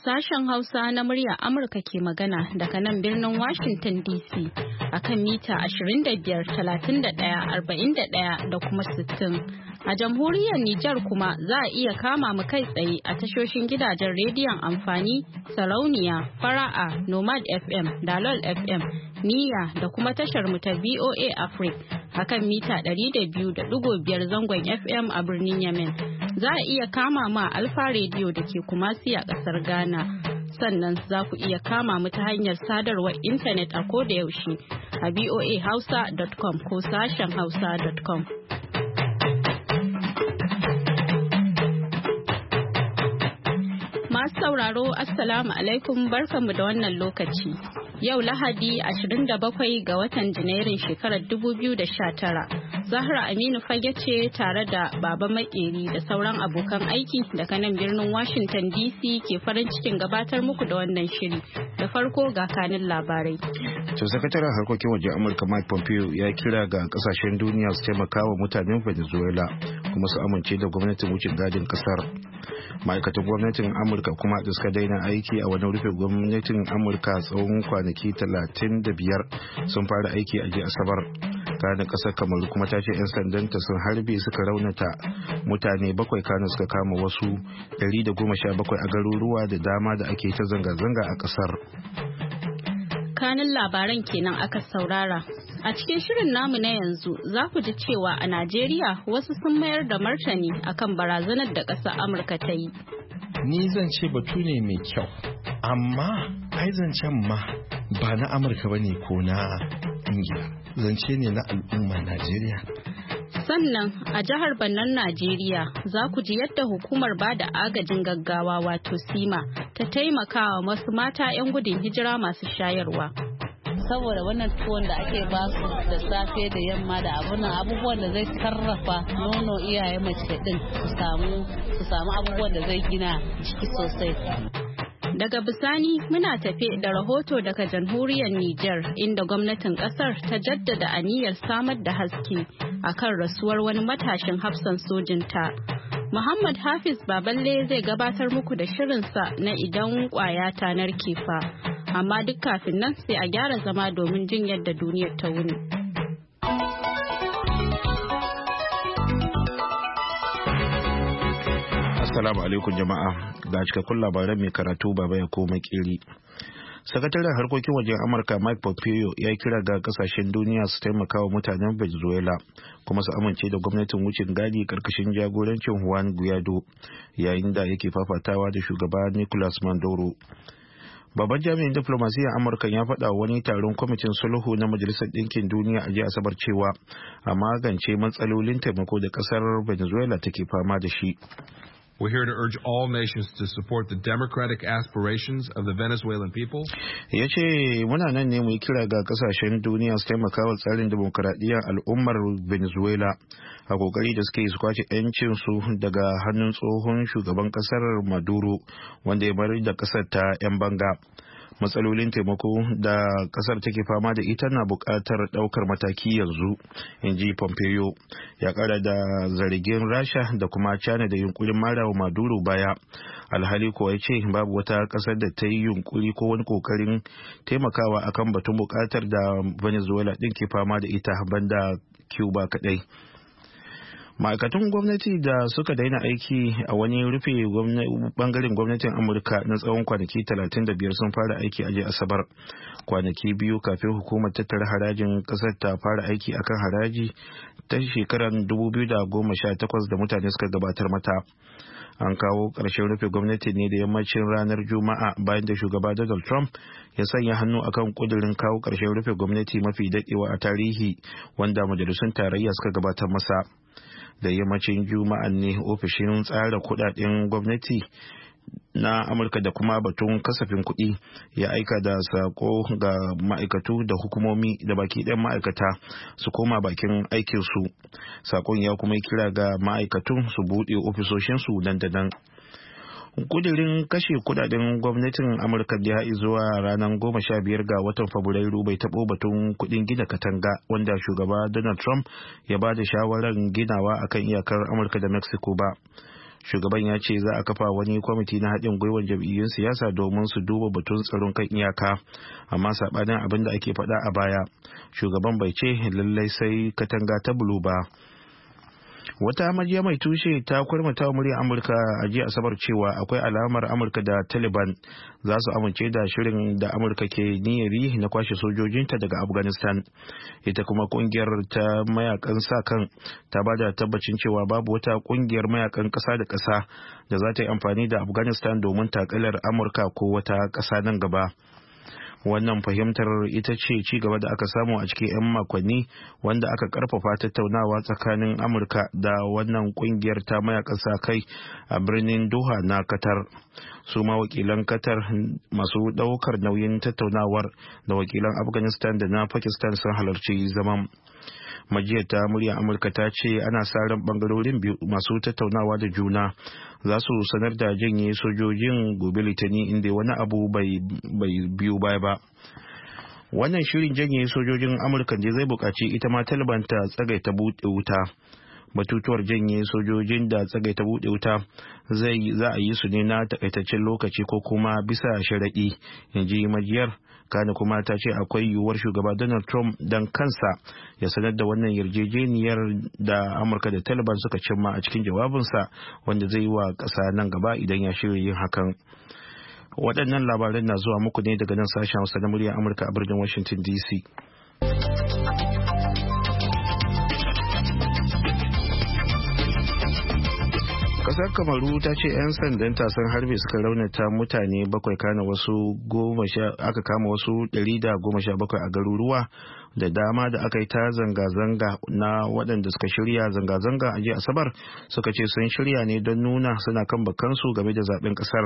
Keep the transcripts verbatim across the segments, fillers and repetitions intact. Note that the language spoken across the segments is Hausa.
Sashen Hausa na murya Amurka ke magana daga nan birnin Washington D C akan mita ashirin da biyar, talatin da ɗaya, arba'in da ɗaya da kuma sittin. A jamhuriyar Nijar kuma za a iya kama mu kai tsaye a tashoshin gidajen rediyon amfani, Sarauniya, Fara'a, Nomad F M, Dalol F M, Niyya da kuma tashar mu ta V O A Africa akan mita ɗari da biyu da ɗigo biyar zangon F M a birnin Yemen. Za a iya kama ma Alfa Radio da ke Kumasi a ƙasar Ghana. Sannan za ku iya kama mu ta hanyar sadarwar intanet a koda yaushe a voa hausa dot com ko sashen hausa dot com. Masu sauraro, Assalamu alaikum, barkanmu da wannan lokaci. Yau Lahadi ashirin da bakwai ga watan Janairun shekarar dubu biyu da sha tara. Zahra Aminu Fage ce tare da Baba Makeri da sauran abokan aiki daga nan birnin Washington D C ke farin cikin gabatar muku da wannan shiri. Da farko ga kanin labarai. To sakataren harkokin waje Amurka Mike Pompeo ya kira ga kasashen duniya su taimaka wa mutanen Venezuela kuma su amince da gwamnatin wucin gadin kasar. Ma'aikatan gwamnatin Amurka kuma da suka daina aiki a wani rufe gwamnatin Amurka tsawon kwanaki talatin da biyar sun fara aiki a jiya Asabar. Kanin kasar Kamaru kuma ta ce 'yan sandanta sun harbe suka raunata mutane bakwai, kanin suka kama wasu ɗari da goma sha bakwai a garuruwa da dama da ake ta zanga-zanga a kasar. Kanin labaran kenan aka saurara. A cikin shirin namu na yanzu za ku ji cewa a Najeriya wasu sun mayar da martani akan barazanar da ƙasar Amurka ta yi. Ni zan ce batu ne mai kyau, amma ai zancen ma ba na Amurka bane ko na Ingila, zance ne na al'ummar Najeriya. Sannan a jihar Bannan Najeriya za ku ji yadda hukumar ba da agajin gaggawa wato SIMA ta taimakawa wasu mata 'yan gudun hijira masu shayarwa. Saboda wannan tuwon da ake basu da safe da yamma da abunan abubuwan da zai sarrafa nono iyaye mace din su samu su samu abubuwan da zai gina jiki sosai. Daga bisani muna tafe da rahoto daga jamhuriyar Nijar inda gwamnatin kasar ta jaddada aniyar samar da haske akan rasuwar wani matashin hafsan sojinta. Muhammad Hafiz Baballe zai gabatar muku da shirinsa na idan kwaya ta narke fa. Amma duk kafin nan sai a gyara zama domin jin yadda duniyar ta wuni. Assalamu alaikum jama'a, ga cikakkun labaran mai karatu Baba ya koma kiri. Sakataren harkokin wajen Amurka Mike Pompeo ya kira ga kasashen duniya su taimaka wa mutanen Venezuela kuma su amince da gwamnatin wucin gadi karkashin jagorancin Juan Guaido yayin da yake fafatawa da shugaba Nicolas Maduro. Babban jami'in diplomasiyyar Amurka ya faɗa wani taron kwamitin sulhu na Majalisar Ɗinkin Duniya a jiya Asabar cewa a magance matsalolin taimako da ƙasar Venezuela take fama da shi. We're here to urge all nations to support the democratic aspirations of the Venezuelan people. Ya ce muna nan ne mu yi kira ga kasashen duniya su taimaka wa tsarin demokuraɗiyyar al'ummar Venezuela a kokari da suke su kwace 'yancin su daga hannun tsohon shugaban kasar Maduro wanda ya bari da kasar ta 'yan banga. Matsalolin taimako da kasar take fama da ita na buƙatar ɗaukar mataki yanzu, in ji Pompeo. Ya ƙara da zargin Rasha da kuma China da yunkurin marawa Maduro baya. Alhali kuwa ya ce babu wata ƙasar da ta yi yunkuri ko wani ƙoƙarin taimakawa akan batun buƙatar da Venezuela ɗin ke fama da ita banda Cuba kaɗai. Ma'aikatan gwamnati da suka daina aiki a wani rufe bangaren gwamnatin Amurka na tsawon kwanaki talatin da biyar sun fara aiki a jiya Asabar, kwanaki biyu kafin hukumar tattara harajin kasar ta fara aiki akan haraji ta shekarar dubu biyu da goma sha takwas da mutane suka gabatar mata. An kawo ƙarshen rufe gwamnati ne da yammacin ranar Juma'a bayan da shugaba Donald Trump ya sanya hannu akan kudirin kawo ƙarshen rufe gwamnati mafi daɗewa a tarihi wanda majalisun tarayya suka gabatar masa. Da yammacin Juma'a ne ofishin tsara kudaden gwamnati na Amurka da kuma batun kasafin kuɗi ya aika da sako ga ma'aikatu da hukumomi da baki ɗayan ma'aikata su koma bakin aikinsu. Sakon ya kuma kira ga ma'aikatun su buɗe ofisoshinsu nan da nan. Kudirin kashe kudaden gwamnatin Amurka da ya zuwa ranar goma sha biyar ga watan Fabrairu bai taɓo batun kudin gina katanga wanda shugaba Donald Trump ya ba da shawarar ginawa akan iyakar Amurka da Mexico ba. Shugaban ya ce za a kafa wani kwamiti na haɗin gwiwar jam'iyyun siyasa domin su duba batun tsaron kan iyaka, amma saɓanin abin da ake faɗa a baya, shugaban bai ce lallai sai katanga ta bulu ba. Wata majiya mai tushe ta kwarmata wa muryar Amurka a jiya Asabar cewa akwai alamar Amurka da Taliban za su amince da shirin da Amurka ke niyyari na kwashe sojojinta daga Afghanistan. Ita kuma kungiyar ta mayakan sa kan ta bada tabbacin cewa babu wata kungiyar mayakan kasa da kasa da za ta yi amfani da Afghanistan domin takalar Amurka ko wata kasa nan gaba. Wannan fahimtar ita ce ci gaba da aka samu a cikin 'yan makonni wanda aka karfafa tattaunawa tsakanin Amurka da wannan kungiyar ta mayakan sa kai a birnin Doha na Qatar. Su ma wakilan Qatar masu daukar nauyin tattaunawar da wakilan Afghanistan da na Pakistan sun halarci zaman. Majiyar ta muryar Amurka ta ce ana sa ran bangarorin biyu masu tattaunawa da juna za su sanar da janye sojojin gobe Litinin inda wani abu bai biyu baya ba. Wannan shirin janye sojojin Amurka ne zai buƙaci ita ma Taliban ta tsagaita buɗe wuta. Batutuwar janye sojojin da tsagaita buɗe wuta zai za a yi su ne na takaitaccen lokaci ko kuma bisa sharaɗi, in ji majiyar. Kana kuma ta ce akwai yiwuwar shugaba Donald Trump dan kansa ya sanar da wannan yarjejeniyar da Amurka da Taliban suka cimma a cikin jawabinsa wanda zai yi wa ƙasa nan gaba idan ya shirya yin hakan. Waɗannan labaran na zuwa muku ne daga nan sashen Hausa na muryar Amurka a birnin Washington D C. Kasar Kamaru ta ce 'yan sandanta sun harbe suka raunata mutane bakwai, kana wasu goma sha aka kama wasu ɗari da goma sha bakwai a garuruwa da dama da aka yi ta zanga-zanga na waɗanda suka shirya zanga-zanga a jiya Asabar suka ce sun shirya ne don nuna suna kan bakansu game da zaben kasar.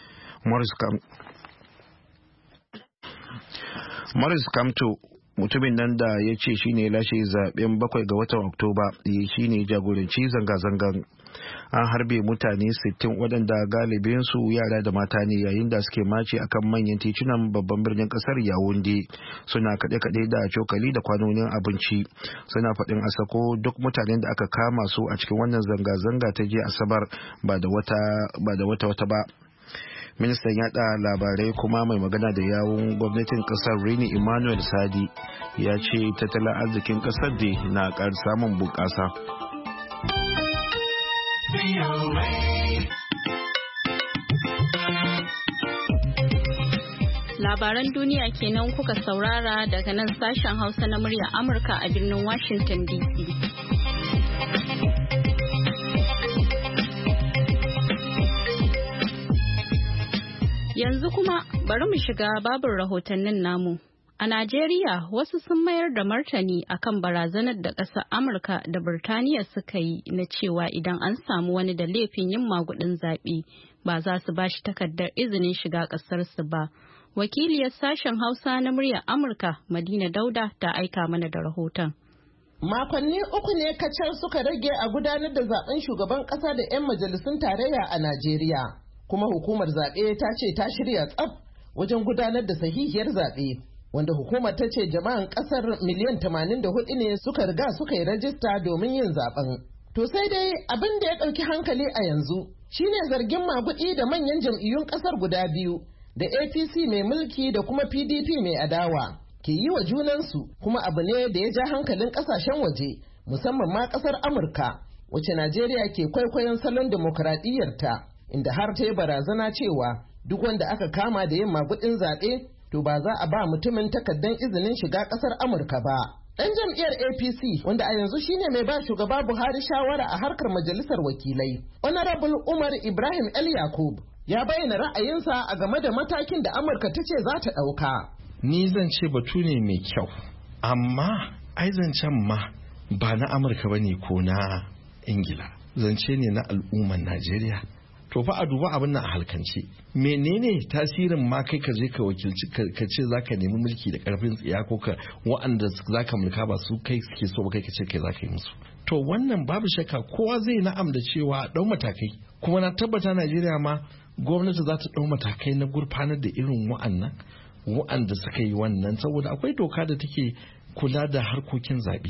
Maurice Kamto, mutumin nan da ya ce shine lashe zaben bakwai ga watan Oktoba, shine jagoranci zanga-zangan. An harbe mutane sittin waɗanda galibinsu yara da mata ne yayin da suke mace akan manyan titunan babban birnin kasar Yawunde, suna kaɗe-kaɗe da cokali da kwanonin abinci, suna faɗin a sako duk mutanen da aka kama su a cikin wannan zanga-zanga ta jiya Asabar ba da wata wata ba. Ministan yada labarai kuma mai magana da yawun gwamnatin kasar Rini Emmanuel Sadi ya ce tattalin arzikin kasar da na ƙar samun bunƙasa. Labaran duniya kenan kuka saurara daga nan sashen Hausa na muryar Amurka a birnin Washington D C. Yanzu kuma bari mu shiga babin rahotannin namu. A Najeriya wasu sun mayar da martani akan barazanar da ƙasar Amurka da Birtaniya suka yi na cewa idan an samu wani da laifin yin magudin zaɓe ba za su ba shi takardar izinin shiga ƙasarsu ba. Wakiliyar sashen Hausa na muryar Amurka Madina Dauda ta aika mana da rahoton. Makonni uku ne kacal suka rage a gudanar da zaben shugaban ƙasa da 'yan majalisun tarayya a Najeriya. Kuma hukumar zaɓe ta ce ta shirya tsaf wajen gudanar da sahihiyar zaɓe, wanda hukumar ta ce jama'an ƙasar miliyan tamanin da hudu ne suka riga suka yi rajista domin yin zaɓen. To sai dai abin da ya ɗauki hankali a yanzu shine zargin maguɗi da manyan jam'iyyun ƙasar guda biyu da A P C mai mulki da kuma P D P mai adawa ke yi wa junansu, kuma abu ne da ya ja hankalin ƙasashen waje musamman ma ƙasar Amurka wacce Najeriya ke kwaikwayon salon dimokuraɗiyyarta, inda har ta yi barazana cewa duk wanda aka kama da yin magudin zaɓe to ba za a ba mutumin takardar izinin shiga ƙasar Amurka ba. Ɗan jam'iyyar A P C wanda a yanzu shine mai ba shugaba Buhari shawara a harkar majalisar wakilai, Honorable Umar Ibrahim El Yakub, ya bayyana ra'ayinsa a game da matakin da Amurka ta ce za ta ɗauka. Ni zan ce batu ne mai kyau, amma ai zancen ma ba na Amurka ba ne ko na Ingila, zance ne na al'ummar Najeriya. To fa a duba abin nan a halkance, menene tasirin ma kai ka je ka wakilci ka ce zaka nemi mulki da karfin tsiya ko ka wa'anda zaka mulka ba su kai suke so ba kai ka ce kai zaka yi musu. To wannan babu shakka kowa zai na'am da cewa dau matakai, kuma na tabbata Najeriya ma gwamnati za ta dau matakai na gurfanar da irin wa'annan wa'anda suka yi wannan, saboda akwai doka da take kula da harkokin zaɓe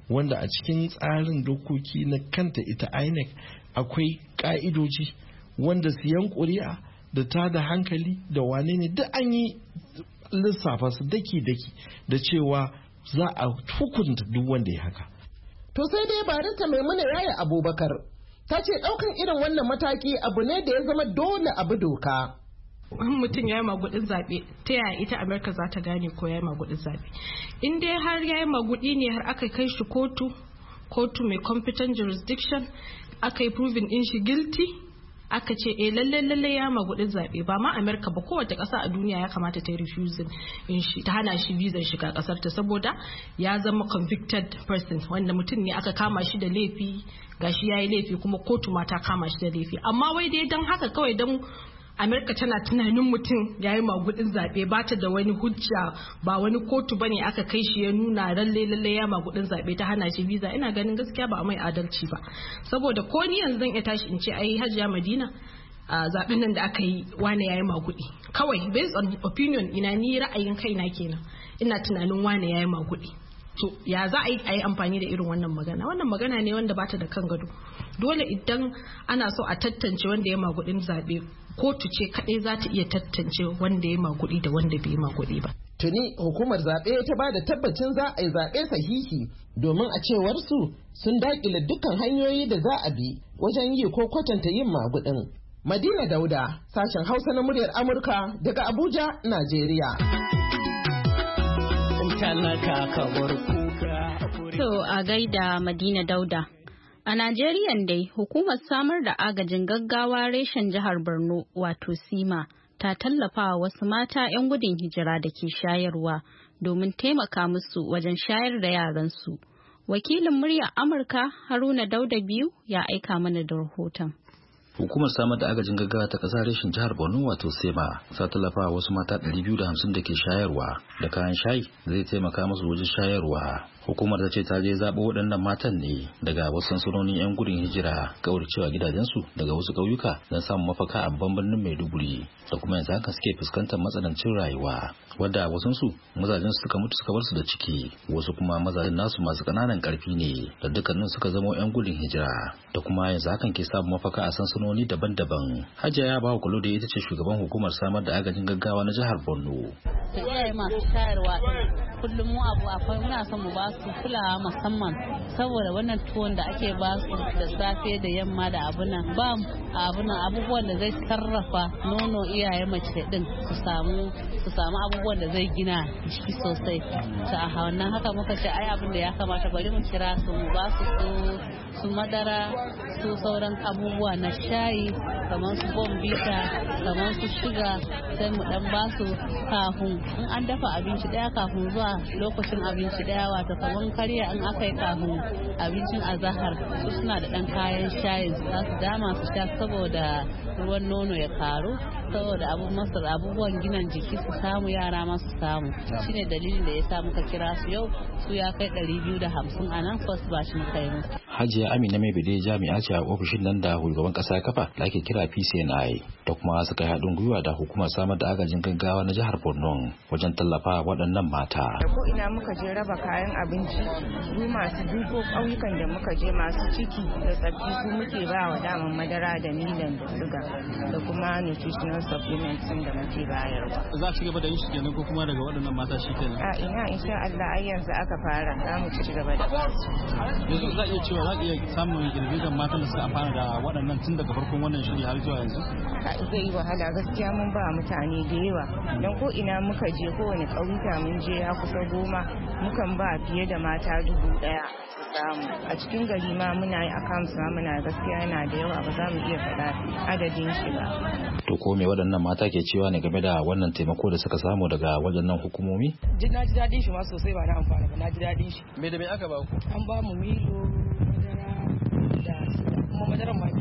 wanda a cikin tsarin dokoki na kanta ita I N E C akwai ka'idoji wanda siyan ƙuri'a da ta da hankali da wane ne duk an yi lissafa su daki-daki da cewa za a hukunta duk wanda ya haka. To sai dai barista Maimuna Yaya Abubakar ta ce ɗaukan irin wannan mataki abu ne da ya zama dole abu doka. Mutum ya yi magudin zaɓe ta yaya ita Amerika za ta gane ko ya yi magudin zaɓe. In dai har ya yi magudi ne har aka kai shi kotu, kotu mai competent jurisdiction, aka yi proving din shi guilty, aka ce eh lalle lalle ya magudin zabe ba ma America ba kowace kasa a duniya ya kamata ta yi refusing in shi ta hana shi visa shiga kasar ta saboda ya zama convicted person wanda mutum ne aka kama shi da laifi gashi yayi laifi kuma kotu ma ta kama shi da laifi amma wai dai dan haka kawai dan Amerika tana tunanin mutum ya yi magudin zaɓe ba ta da wani hujja ba wani kotu ba ne aka kai shi ya nuna lalle lalle ya magudin zaɓe ta hana shi visa ina ganin gaskiya ba a mai adalci ba saboda ko ni yanzu zan iya tashi in ce ai Hajiya Madina a zaɓen nan da aka yi wane ya yi magudi kawai based on opinion ina ni ra'ayin kaina kenan ina tunanin wane ya yi magudi to ya za a yi amfani da irin wannan magana wannan magana ne wanda bata da kan gado dole idan ana so a tantance wanda ya magudin zaɓe kotu ce kadai za ta iya tantance wanda ya magudi da wanda bai magudi ba. Tuni hukumar zaɓe ta ba da tabbacin za a yi zaɓe sahihi domin a cewar su sun daƙile dukkan hanyoyi da za a bi wajen yi ko kwatanta yin magudin. Madina Dauda, sashen Hausa na muryar Amurka daga Abuja, Najeriya. To a gaida Madina Dauda. A Najeriya dai hukumar samar da agajin gaggawa reshen jihar Borno wato Sima ta tallafa wasu mata 'yan gudun hijira da ke shayarwa domin taimaka musu wajen shayar da yaransu. Wakilin muryar Amurka Haruna Dauda biyu ya aika mana da rahoton. Hukumar samar da agajin gaggawa ta ƙasa reshen jihar Borno wato Sema ta tallafa wasu mata ɗari biyu da hamsin da ke shayarwa da kayan shayi zai taimaka musu wajen shayarwa. Hukumar ta ce ta je zaɓo waɗannan matan ne daga wasu sansanonin 'yan gudun hijira kauracewa gidajensu daga wasu ƙauyuka don samun mafaka a babban birnin Maiduguri da kuma yanzu haka suke fuskantar matsanancin rayuwa wadda wasunsu mazajen suka mutu suka bar su da ciki wasu kuma mazajen nasu masu ƙananan ƙarfi ne da dukkanin suka zama 'yan gudun hijira da kuma yanzu hakan ke samun mafaka a sansanoni daban-daban. Hajiya ya ba kulo da ita ce shugaban hukumar samar da agajin gaggawa na jihar Borno. Iyaye masu shayarwa kullum mu abu akwai muna son mu ba su kulawa musamman saboda wannan tuwon da ake ba su da safe da yamma da abunan ba abunan abubuwan da zai sarrafa nono iyaye mace din su samu su samu abubuwan da zai gina jiki sosai ta a wannan haka muka ce ai abin da ya kamata bari mu kira su mu ba su su madara su sauran abubuwa na shayi kamar su bombita kamar su shuga sai mu dan ba su kafin in an dafa abinci daya kafin zuwa lokacin abinci daya wato kamar karya in aka yi kafin abincin azahar su suna da dan kayan shayi za su dama su sha saboda ruwan nono ya karu saboda abubuwan gina jiki su samu yara masu samu shine dalilin da ya sa muka kira su yau su ya kai ɗari biyu da hamsin a nan first batch muka yi musu. Hajiya Amina Maibide jami'a ce a ofishin nan da shugaban kasa kafa da ake kira P C N I da kuma suka yi haɗin gwiwa da hukumar samar da agajin gaggawa na jihar Borno wajen tallafa waɗannan mata. Da ko ina muka je raba kayan abinci su masu duko ƙauyukan da muka je masu ciki da tsaffi su muke ba wa daman madara da milan da suga da kuma nutritional supplements da muke bayarwa. Za ci gaba da yin shi kenan ko kuma daga waɗannan mata shi kenan? A ina insha Allah ai yanzu aka fara za mu ci gaba da yanzu za iya cewa za iya samun girgizar matan da suka amfana da waɗannan tun daga farkon wannan shiri har zuwa yanzu? Zai yi wahala gaskiya mun ba mutane da yawa don ko ina muka je kowane ƙauyuka mun je ya kusa goma mukan ba fiye da mata dubu ɗaya samu a cikin gari ma muna yi accounts ma muna gaskiya yana da yawa ba za mu iya faɗa adadin shi ba. To ko me waɗannan mata ke cewa ne game da wannan taimako da suka samu daga waɗannan hukumomi? Na ji daɗin shi ma sosai ba na amfana ba na ji daɗin shi. Me da me aka ba ku? An ba mu milo da kuma madaran maki.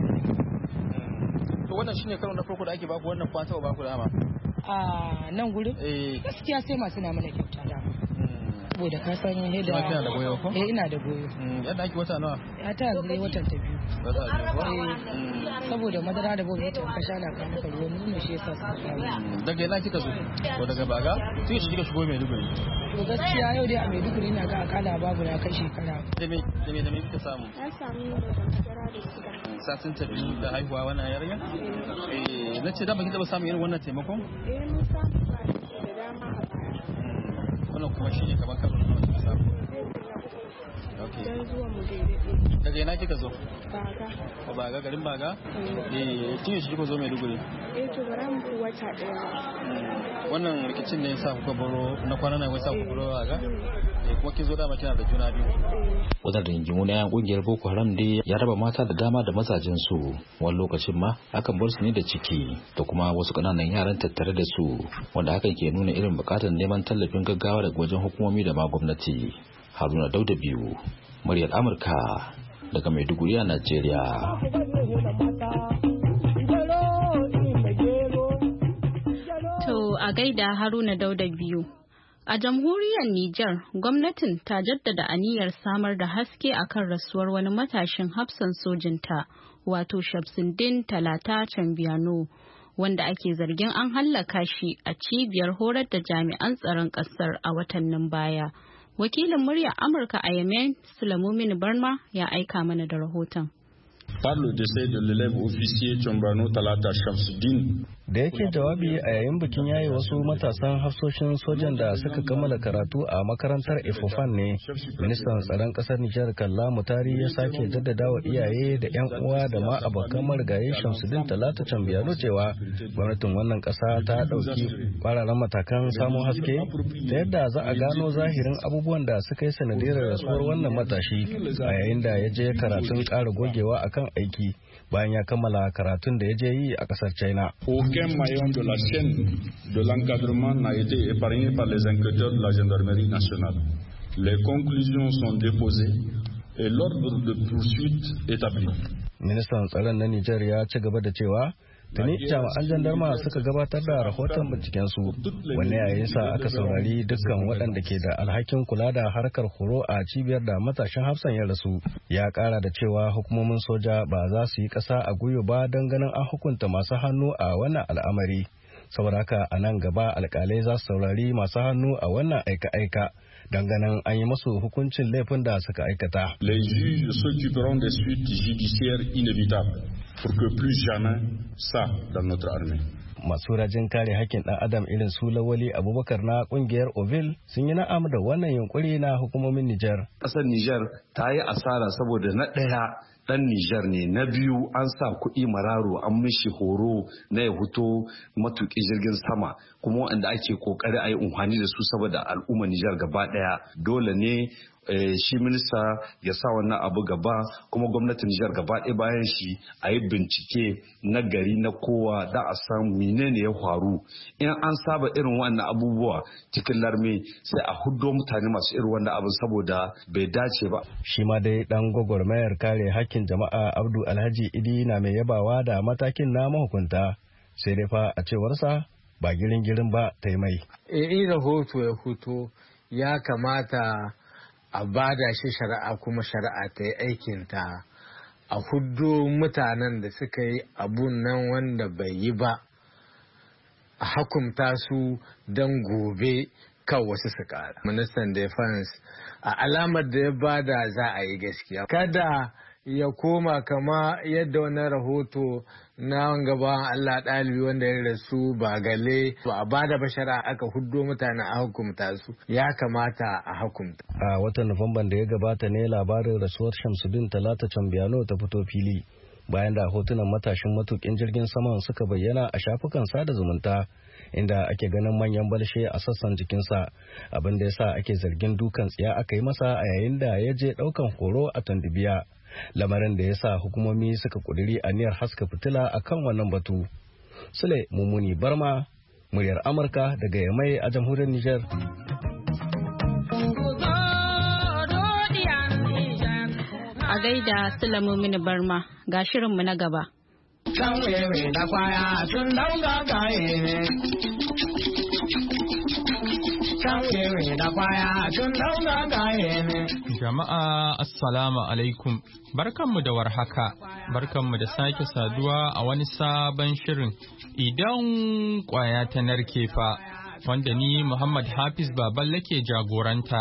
To wannan shine karo na farko da ake baku wannan fata ba baku dama? A nan gurin? Eh. Gaskiya sai masu na mana kyauta da. saboda ka san yadda Kuma kina da goyo ko? eh ina da goyo Yadda ake wata nawa? ya ta yanzu dai watan ta biyu Wata biyu ko? eh saboda madara da bobe ta ka sha da ka maka ruwan nono shi yasa ka kawo Daga ina kika zo? Ko daga Baga? Sai shi kika shigo Maiduguri. to gaskiya yau dai a Maiduguri na ga akala babu na kai shekara Da me da me da me kika samu? Na samu da madara da suga. Satin ta biyu da haihuwa wannan yarinya? Eh nace da baki taba samu irin wannan taimakon? Eh mun samu ba da dama a baya. Wannan kuma shine kamar karo nawa kika samu? Okay. Dan zuwa mu daidai. Daga ina kika zo? Baga. A Baga garin Baga? Eh kin shi kika zo Maiduguri? Eh to bara mu fi wata daya. Wannan rikicin ne yasa kuka baro na kwana na wai sa kuka baro Baga? Eh kuma kin zo da kina da juna biyu. Wannan rigingimu na yan kungiyar Boko Haram dai ya raba mata da dama da mazajen su, wani lokacin ma akan bar su ne da ciki da kuma wasu kananan yaran tattare da su, wanda hakan ke nuna irin bukatar neman tallafin gaggawa daga wajen hukumomi da ma gwamnati. Haruna Dauda biyu, muryar Amurka daga Maiduguri a Najeriya. To a gaida Haruna Dauda biyu. A jamhuriyar Nijar, gwamnatin ta jaddada aniyar samar da haske akan rasuwar wani matashin hafsan sojinta, wato Shamsuddin Talata Cambiano, wanda ake zargin an hallaka shi a cibiyar horar da jami'an tsaron ƙasar a watannin baya. Wakilin muryar Amurka a Yemen, Sulamumin Barma, ya aika mana da rahoton. Par le décès de l'élève officier Cambiano Talata Shamsuddin. Da yake jawabi a yayin bikin yayi wasu matasan hafsoshin sojan da suka kammala karatu a makarantar Efofan ne, ministan tsaron kasar Nijar Kalla Mutari ya sake jaddadawa iyaye da 'yan uwa da ma abokan marigayi Shamsuddin Talata Cambiano cewa gwamnatin wannan kasa ta dauki kwararan matakan samun haske ta yadda za a gano zahirin abubuwan da suka yi sanadiyar rasuwar wannan matashi a yayin da ya je karatun ƙara gogewa akan aiki bayan ya kammala karatun da ya je yi a kasar China. Aucun maillon de la chaîne de l'encadrement n'a été épargné par les enquêteurs de la gendarmerie nationale. Les conclusions sont déposées et l'ordre de poursuite établi. Ministan tsaron na Nijar ya ci gaba da cewa tuni jami'an jandarma suka gabatar da rahoton bincikensu wanne yayin sa aka saurari dukkan waɗanda ke da alhakin kula da harkar horo a cibiyar da matashin hafsan ya rasu. Ya ƙara da cewa hukumomin soja ba za su yi ƙasa a gwiwa ba don ganin an hukunta masu hannu a wannan al'amari. Saboda haka a nan gaba alƙalai za su saurari masu hannu a wannan aika-aika don ganin an yi masu hukuncin laifin da suka aikata. Les juges s'occuperont des suites judiciaires inévitables pour que plus jamais ça dans notre armée. Masu rajin kare hakkin ɗan adam irin su Lawali Abubakar na ƙungiyar Ovil sun yi na'am da wannan yunkuri na hukumomin Nijar. Ƙasar Nijar ta yi asara saboda na ɗaya ɗan Nijar ne, na biyu an sa kuɗi mararo an mishi horo na ya huto matuƙi jirgin sama kuma wanda ake ƙoƙari a yi unhani da su saboda al'ummar Nijar gaba ɗaya dole ne shi minista ya sa wannan abu gaba kuma gwamnatin Nijar gaba ɗaya bayan shi a yi bincike na gari na kowa da a san menene ya faru. In an saba irin wannan abubuwa cikin larme sai a huddo mutane masu irin wannan abin saboda bai dace ba. Shi ma dai dan gwagwarmayar kare hakkin jama'a Abdu Alhaji Idi na mai yabawa da matakin na mahukunta sai dai fa a cewarsa ba girin girin ba ta yi mai. In rahoto ya fito ya kamata a bada shi shari'a kuma shari'a ta yi aikinta a huddo mutanen da suka yi abun nan wanda bai yi ba a hakumta su don gobe kan wasu su kara. Ministan Defense a alamar da ya bada za a yi gaskiya. Kada ya koma kama yadda wani rahoto na gaban Allah ɗalibi wanda ya rasu ba gale ba a bada bashara aka huddo mutane a hukumta su ya kamata a hukumta. A watan Nuwamban da ya gabata ne labarin rasuwar Shamsuddin Talata Cambiano ta fito fili bayan da hotunan matashin matukin jirgin saman suka bayyana a shafukan sada zumunta inda ake ganin manyan balshe a sassan jikinsa abin da yasa ake zargin dukan tsiya aka yi masa a yayin da ya je ɗaukan horo a Tondibiya. Lamarin da ya sa hukumomi suka kuduri aniyar haska fitila a kan wannan batu. Sule Mummuni Barma, muryar Amurka daga Yamai a jamhuriyar Nijar. A gaida Sule Mummuni Barma ga shirinmu na gaba. Jama'a assalamu alaikum, barkanmu da warhaka, barkanmu da sake saduwa a wani sabon shirin idan kwaya ta narke fa, wanda ni Muhammad Hafiz Baballe ke jagoranta.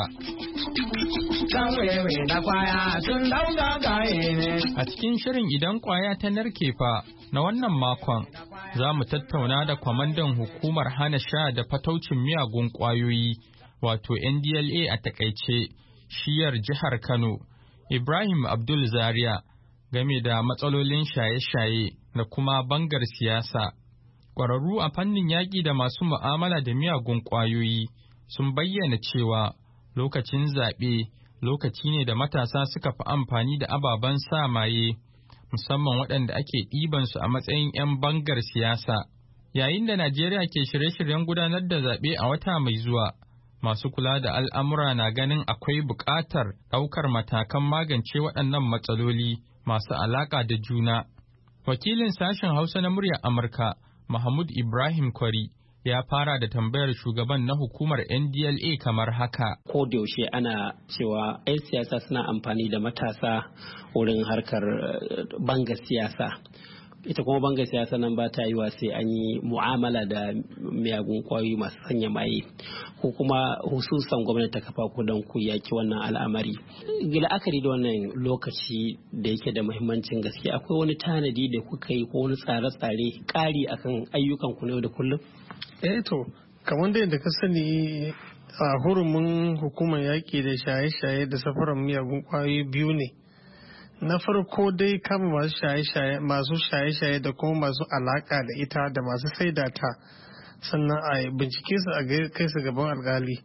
A cikin shirin idan kwaya ta narke fa na wannan makon, za mu tattauna da kwamandan hukumar hana sha da fataucin miyagun kwayoyi, wato N D L A a takaice, shiyar jihar Kano, Ibrahim Abdul Zaria, game da matsalolin shaye-shaye da kuma bangar siyasa. Ƙwararru a fannin yaƙi da masu mu'amala da miyagun ƙwayoyi sun bayyana cewa lokacin zaɓe lokaci ne da matasa suka fi amfani da ababen sa maye, musamman waɗanda ake ɗibansu a matsayin 'yan bangar siyasa. Yayin da Najeriya ke shirye-shiryen gudanar da zaɓe a wata mai zuwa, masu kula da al'amura na ganin akwai buƙatar ɗaukar matakan magance waɗannan matsaloli masu alaƙa da juna. Wakilin sashen Hausa na muryar Amurka, Mahmud Ibrahim Kwari, ya fara da tambayar shugaban na hukumar N D L A kamar haka. Ko da yaushe ana cewa 'yan siyasa suna amfani da matasa wurin harkar banga siyasa. Ita kuma banga siyasa nan ba ta yiwa sai an yi mu'amala da miyagun kwayoyi masu sanya maye, ko kuma hususan gwamnati ta kafa ku don ku yaki wannan al'amari. La'akari da wannan lokaci da yake da muhimmancin gaske, akwai wani tanadi da kuka yi ko wani tsare-tsare ƙari akan ayyukan ku na yau da kullum? Eh to, kamar da yadda ka sani, a hurumin hukumar yaƙi da shaye-shaye da safarar miyagun kwayoyi biyu ne. Na farko dai kama masu shaye-shaye masu shaye-shaye da kuma masu alaka da ita da masu saida ta, sannan a bincike su a kai su gaban alkali.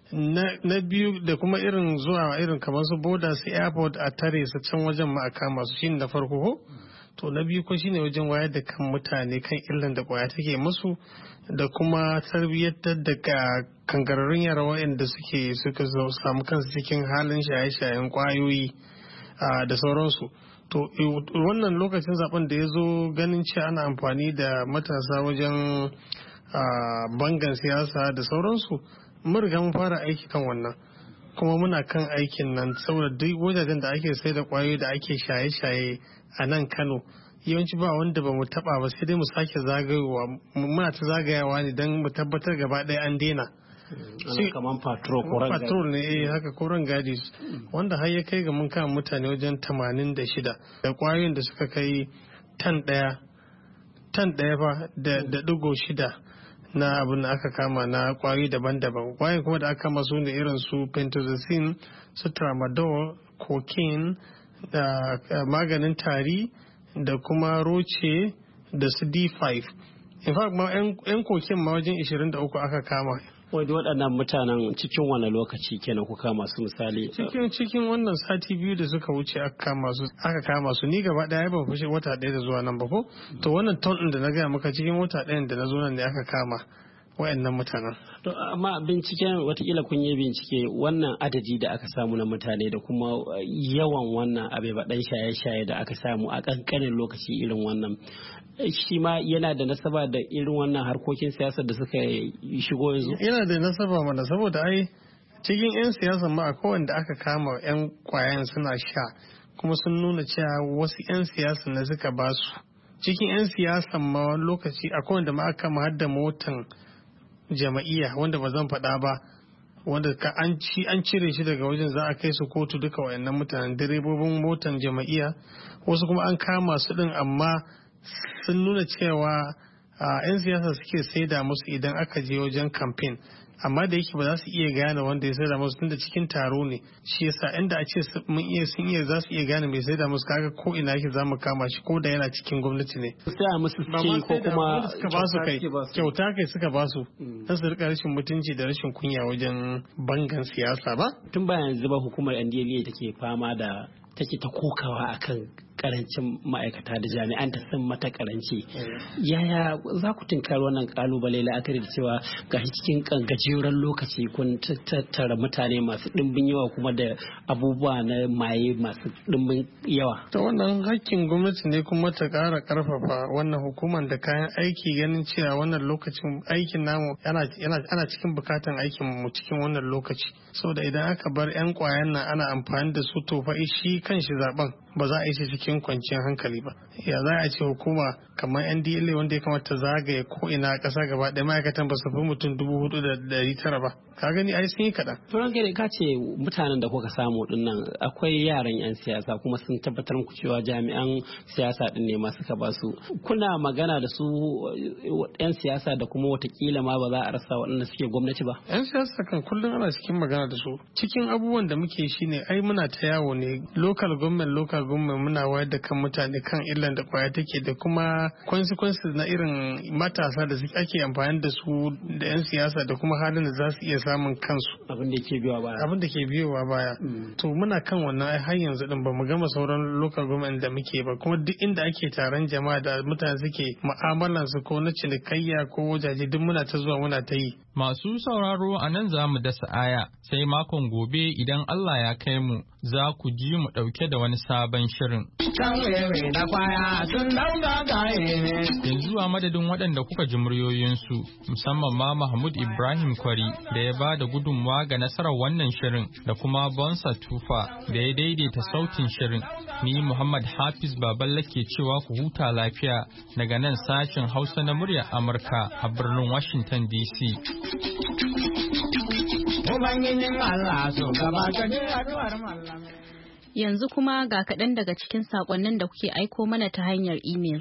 Na biyu da kuma irin zuwa irin kamar su boda su airport a tare su can wajen ma a kama su, shine na farko ko? To na biyu ko shine wajen wayar da kan mutane kan illan da kwaya take musu, da kuma tarbiyyatar da kangararrun yara waɗanda suke suka samu kansu cikin halin shaye-shayen kwayoyi da sauransu. To wannan lokacin zaben da ya zo, ganin cewa ana amfani da matasa wajen bangan siyasa da sauransu, mun riga mun fara aiki kan wannan, kuma muna kan aikin nan saboda duk wajajen da ake sai da kwayoyi da ake shaye-shaye a nan Kano, yawanci ba wanda ba mu taba ba, sai dai mu sake zagayowa, muna ta zagayawa ne don mu tabbatar gaba ɗaya an daina. Kamar patrol koran gadi. Patrol ne, eh haka koran gadi, wanda har ya kai ga mun kama mutane wajen tamanin da shida da kwayoyin da suka kai tan ɗaya tan ɗaya fa da ɗigo shida na abin da aka kama na kwayoyi daban-daban. Kwayoyin kuma da aka kama su ne irin su pentazocin, su tramadol, cocaine, da maganin tari, da kuma roce, da su D five. In fact ma 'yan kokin ma wajen ishirin da uku aka kama. Wadda waɗannan mutanen cikin wani lokaci kenan ku kama su misali? Cikin cikin wannan sati biyu da suka wuce aka kama su aka kama su ni gaba ɗaya ban fushi wata ɗaya da zuwa nan ba ko? To wannan ton ɗin da na gaya maka cikin wata ɗayan da na zo nan ne aka kama wayannan mutanen. To amma binciken watakila kun yi bincike wannan adadi da aka samu na mutane da kuma yawan wannan abai baɗan shaye-shaye da aka samu a ƙanƙanin lokaci irin wannan, shi ma yana da nasaba da irin wannan harkokin siyasar da suka shigo yanzu? Yana da nasaba mana, saboda ai cikin 'yan siyasar ma akwai wanda aka kama 'yan kwayan suna sha, kuma sun nuna cewa wasu 'yan siyasar da suka ba su. Cikin 'yan siyasar ma wani lokaci akwai wanda ma aka kama har da motan jama'iyya wanda ba zan faɗa ba, wanda ka an ci an cire shi daga wajen za a kai su kotu duka wayannan mutanen direbobin motan jama'iyya. Wasu kuma an kama su din, amma sun nuna cewa yan siyasa suke saida musu idan aka je wajen campaign, amma da yake ba za su iya gane wanda ya saida musu tunda cikin taro ne, shi yasa inda a ce mun iya sun iya za su iya gane mai saida musu, kaga ko ina yake za mu kama shi ko da yana cikin gwamnati ne. Sai musu ce ko kuma suka ba su kai kyauta kai suka ba su dan su rika rashin mutunci da rashin kunya wajen bangan siyasa ba. Tun bayan zuba hukumar N D L A take fama da take ta kokawa akan karancin ma'aikata da jami'an ta sun mata karanci. Yaya za ku tunkari wannan kalubale la'akari da cewa ga cikin gajeren lokaci kun tattara mutane masu ɗimbin yawa kuma da abubuwa na maye masu ɗimbin yawa? Ta wannan hakkin gwamnati ne kuma ta ƙara ƙarfafa wannan hukumar da kayan aiki, ganin cewa wannan lokacin aikin namu ana cikin bukatan aikin mu cikin wannan lokaci. Saboda idan aka bar 'yan kwayan nan ana amfani da su to fa shi kanshi zaben ba za a yi shi cikin kwanciyar hankali ba. Ya za a ce hukuma kamar N D L A wanda ya kamata zagaye ko ina a ƙasa gaba ɗaya ma'aikatan ba su fi mutum dubu hudu da ɗari tara ba. Ka gani ai sun yi kaɗan. Turan gari ka ce mutanen da kuka samu ɗin nan akwai yaran 'yan siyasa kuma sun tabbatar muku cewa jami'an siyasa ɗin ne ma suka ba su. Kuna magana da su 'yan siyasa da kuma watakila ma ba za a rasa waɗanda suke gwamnati ba? 'Yan siyasa kan kullum ana cikin magana da su. Cikin abubuwan da muke shi ne ai muna ta yawo ne local government local government muna wayar da kan mutane kan illan da kwaya take da kuma consequences na irin matasa da ake amfani da su da 'yan siyasa da kuma halin da za su iya samun kansu. Abin da ke biyowa baya. Abin da ke biyowa baya. To muna kan wannan har yanzu din ba mu gama sauran local government da muke ba, kuma duk inda ake taron jama'a da mutane suke mu'amalansu ko na cinikayya ko wajaje duk muna ta zuwa muna ta yi. Masu sauraro a nan za mu dasa aya sai makon gobe idan Allah ya kai mu za ku ji mu ɗauke da wani sabon shirin. Yanzu a madadin waɗanda kuka ji muryoyinsu musamman ma Mahmud Ibrahim Kwari da ya ba da gudunmawa ga nasarar wannan shirin da kuma Bonsa Tufa da ya daidaita sautin shirin. Ni Muhammad Hafiz Baballa ke cewa ku huta lafiya daga nan sashen Hausa na muryar Amurka a birnin Washington D C. Yanzu kuma ga kaɗan daga cikin saƙonnin da kuke aiko mana ta hanyar imel.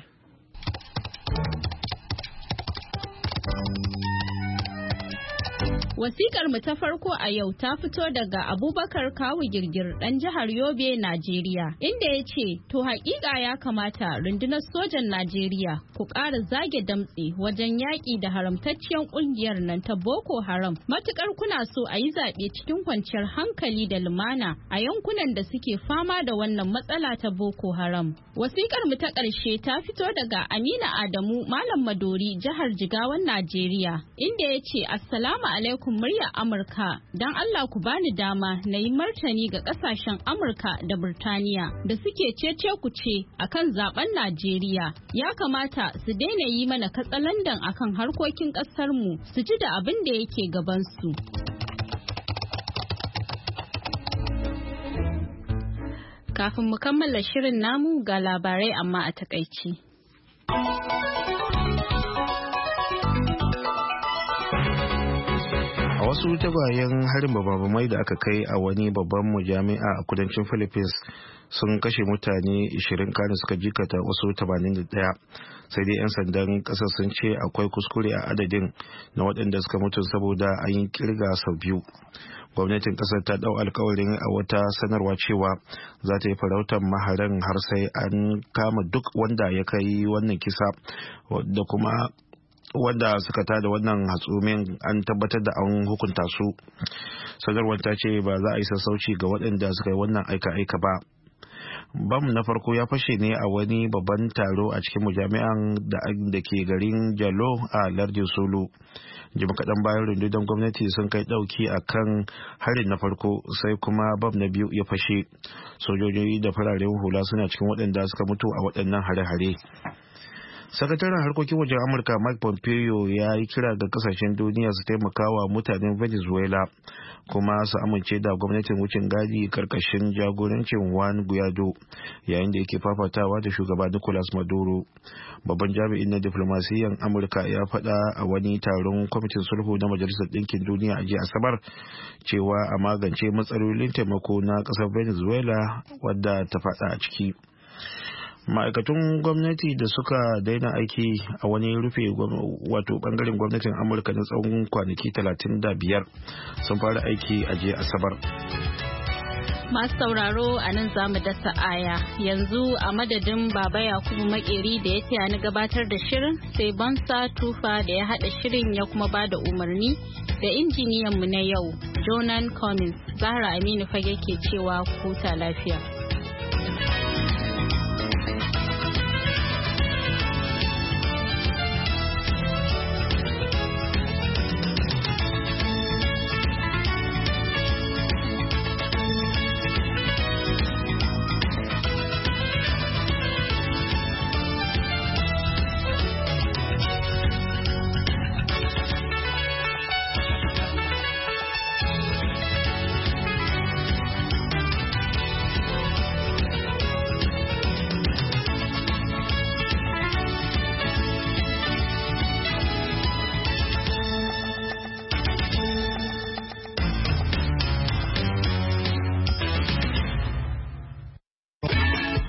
Wasikar mu ta farko a yau ta fito daga Abubakar Kawu Girgir ɗan jihar Yobe, Najeriya, inda ya ce, to haƙiƙa ya kamata rundunar sojan Najeriya ku ƙara zage damtse wajen yaƙi da haramtacciyar ƙungiyar nan ta Boko Haram. Matuƙar kuna so a yi zaɓe cikin kwanciyar hankali da lumana a yankunan da suke fama da wannan matsala ta Boko Haram. Wasikar mu ta ƙarshe ta fito daga Amina Adamu Malam Madori, jihar Jigawan, Najeriya, inda ya ce, Assalamu alaikum muryar Amurka, don Allah ku bani dama na yi martani ga kasashen Amurka da Birtaniya da suke cece ku ce akan zaben Najeriya. Ya kamata su daina yi mana katsalandan akan harkokin kasar mu, su ji da abin da yake gaban su. Kafin mu kammala shirin namu ga labarai amma a takaici. Wasu tagwayen harin bababamai da aka kai a wani babban mujami'a a kudancin Philippines sun kashe mutane ishirin kana suka jikata wasu tamanin da ɗaya, sai dai 'yan sandan ƙasar sun ce akwai kuskure a adadin na waɗanda suka mutu saboda an yi kirga sau biyu. Gwamnatin ƙasar ta ɗau alkawarin a wata sanarwa cewa za ta yi farautar maharan har sai an kama duk wanda ya kai wannan kisa da kuma wanda suka tada wannan hatsumin an tabbatar da an hukunta su. Sanarwar ta ce ba za a yi sassauci ga waɗanda suka yi wannan aika-aika ba. Bam na farko ya fashe ne a wani babban taro a cikin mujami'an da ke garin Jalo a lardin Solo. Jim kaɗan bayan rundunar gwamnati sun kai ɗauki a kan harin na farko, sai kuma bam na biyu ya fashe. Sojoji da fararen hula suna cikin waɗanda suka mutu a waɗannan hare-hare. Sakataren harkokin wajen Amurka Mike Pompeo ya yi kira ga kasashen duniya su taimaka wa mutanen Venezuela kuma su amince da gwamnatin wucin gadi karkashin jagorancin Juan Guaido yayin da yake fafatawa da shugaba Nicolas Maduro. Babban jami'in na diflomasiyyar Amurka ya faɗa a wani taron kwamitin sulhu na Majalisar Ɗinkin Duniya a jiya Asabar cewa a magance matsalolin taimako na ƙasar Venezuela wadda ta faɗa a ciki. Ma'aikatun gwamnati da suka daina aiki a wani rufe wato bangaren gwamnatin Amurka na tsawon kwanaki talatin da biyar sun fara aiki a jiya Asabar. Masu sauraro a nan za mu dasa aya yanzu a madadin Baba Yakubu Makeri da ya taya ni gabatar da shirin, sai Bonsa Tufa da ya haɗa shirin ya kuma ba da umarni, da injiniyanmu na yau Jonan Cummins. Zahra Aminu Fage ke cewa huta lafiya.